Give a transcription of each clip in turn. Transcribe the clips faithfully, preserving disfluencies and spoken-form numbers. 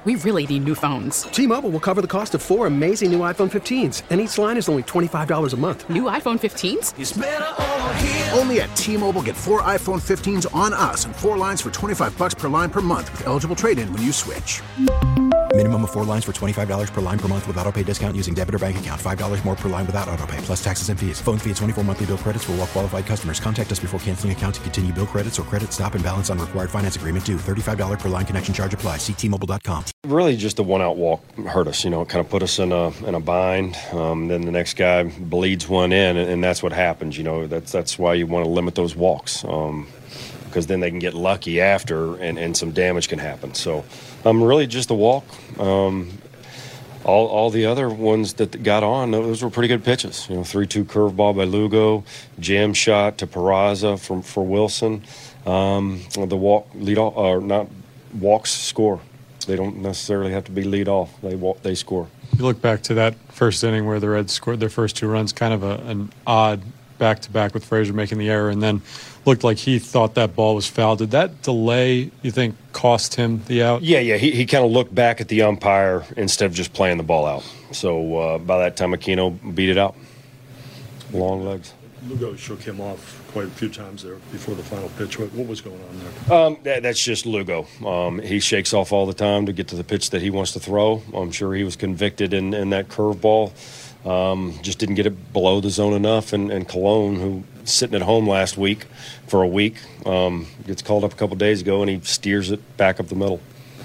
We really need new phones. T-Mobile will cover the cost of four amazing new iPhone fifteens, and each line is only twenty-five dollars a month. New iPhone fifteens? It's better over here. Only at T-Mobile, get four iPhone fifteens on us and four lines for twenty-five dollars per line per month with eligible trade-in when you switch. Minimum of four lines for twenty-five dollars per line per month with autopay discount using debit or bank account. five dollars more per line without autopay, plus taxes and fees. Phone fee at twenty-four monthly bill credits for well qualified customers. Contact us before canceling account to continue bill credits or credit stop and balance on required finance agreement due. thirty-five dollars per line connection charge applies. See T Mobile dot com. Really just the one-out walk hurt us. You know, it kind of put us in a in a bind. Um, then the next guy bleeds one in, and, and that's what happens. You know, that's that's why you want to limit those walks. Um, because then they can get lucky after, and, and some damage can happen. So, um, really just the walk. Um, all all the other ones that got on, those were pretty good pitches. You know, three two curveball by Lugo, jam shot to Peraza from for Wilson. Um, the walk lead off, or not walks score. They don't necessarily have to be lead off. They walk, they score. You look back to that first inning where the Reds scored their first two runs, kind of a, an odd back-to-back with Frazier making the error, and then looked like he thought that ball was foul. Did that delay, you think, cost him the out? Yeah, yeah. He, he kind of looked back at the umpire instead of just playing the ball out. So uh, by that time, Aquino beat it out. Long legs. Lugo shook him off quite a few times there before the final pitch. What, what was going on there? Um, that, that's just Lugo. Um, he shakes off all the time to get to the pitch that he wants to throw. I'm sure he was convicted in, in that curveball. Um, just didn't get it below the zone enough. And, and Colon, who sitting at home last week for a week, um, gets called up a couple days ago, and he steers it back up the middle.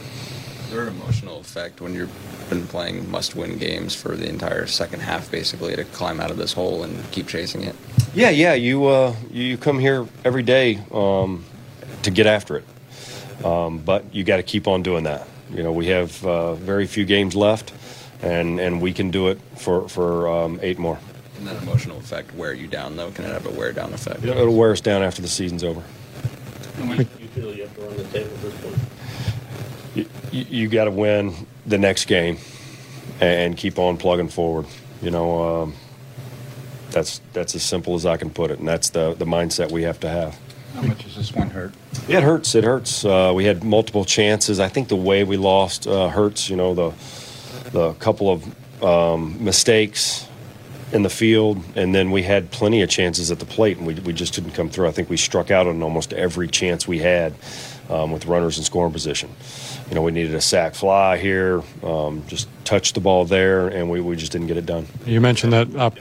Is there an emotional effect when you've been playing must-win games for the entire second half, basically, to climb out of this hole and keep chasing it? Yeah, yeah. You uh, you come here every day um, to get after it, um, but you got to keep on doing that. You know, we have uh, very few games left, and, and we can do it for for um, eight more. Can that emotional effect wear you down, though? Can it have a wear-down effect? It'll wear us down after the season's over. How much do you feel you have to run the table at this point? You, you, you got to win the next game and keep on plugging forward. You know, um, that's that's as simple as I can put it, and that's the, the mindset we have to have. How much does this one hurt? It hurts. It hurts. Uh, we had multiple chances. I think the way we lost uh, hurts. You know, the the couple of um, mistakes in the field, and then we had plenty of chances at the plate, and we we just didn't come through. I think we struck out on almost every chance we had um, with runners in scoring position. You know, we needed a sac fly here, um, just touched the ball there, and we, we just didn't get it done. You mentioned that. Uh,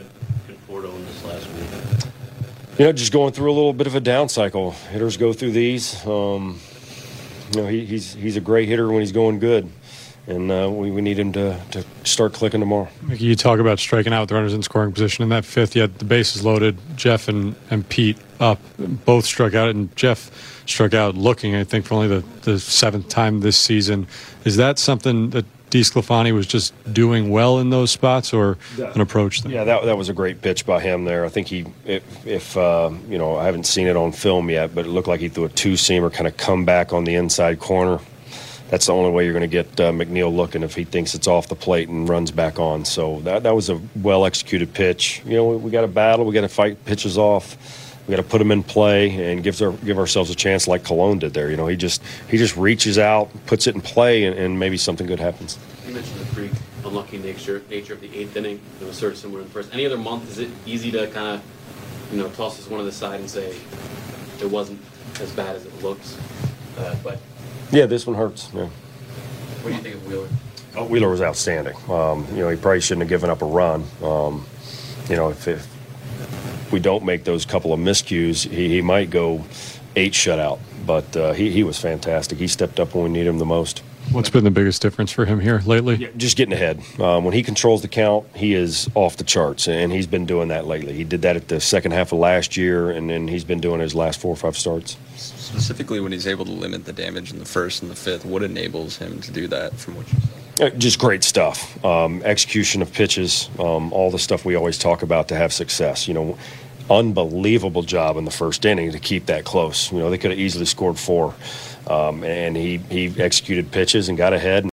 You know, just going through a little bit of a down cycle. Hitters go through these. Um, you know, he, he's he's a great hitter when he's going good, and uh, we, we need him to, to start clicking tomorrow. Mickey, you talk about striking out with runners in scoring position. In that fifth, you had the bases loaded. Jeff and, and Pete up, both struck out, and Jeff struck out looking, I think, for only the, the seventh time this season. Is that something that DeSclafani was just doing well in those spots, or yeah. an approach? There? Yeah, that that was a great pitch by him there. I think he, if, if uh, you know, I haven't seen it on film yet, but it looked like he threw a two-seamer, kind of come back on the inside corner. That's the only way you're going to get uh, McNeil looking, if he thinks it's off the plate and runs back on. So that that was a well-executed pitch. You know, we, we got to battle. We got to fight pitches off. We got to put them in play and gives our, give ourselves a chance, like Colon did there. You know, he just he just reaches out, puts it in play, and, and maybe something good happens. You mentioned the freak, unlucky nature nature of the eighth inning. It was sort of similar in the first. Any other month, is it easy to kind of, you know, toss this one to the side and say it wasn't as bad as it looks? Uh, but yeah, this one hurts. Yeah. What do you think of Wheeler? Oh, Wheeler was outstanding. Um, you know, he probably shouldn't have given up a run. Um, you know, if, if we don't make those couple of miscues, he, he might go eight shutout. But uh, he, he was fantastic. He stepped up when we needed him the most. What's been the biggest difference for him here lately? Yeah, just getting ahead. Um, when he controls the count, he is off the charts, and he's been doing that lately. He did that at the second half of last year, and then he's been doing his last four or five starts. Specifically when he's able to limit the damage in the first and the fifth, what enables him to do that from what you said? Just great stuff. Um, execution of pitches, um, all the stuff we always talk about to have success. You know, unbelievable job in the first inning to keep that close. You know, they could have easily scored four. Um, and he, he executed pitches and got ahead.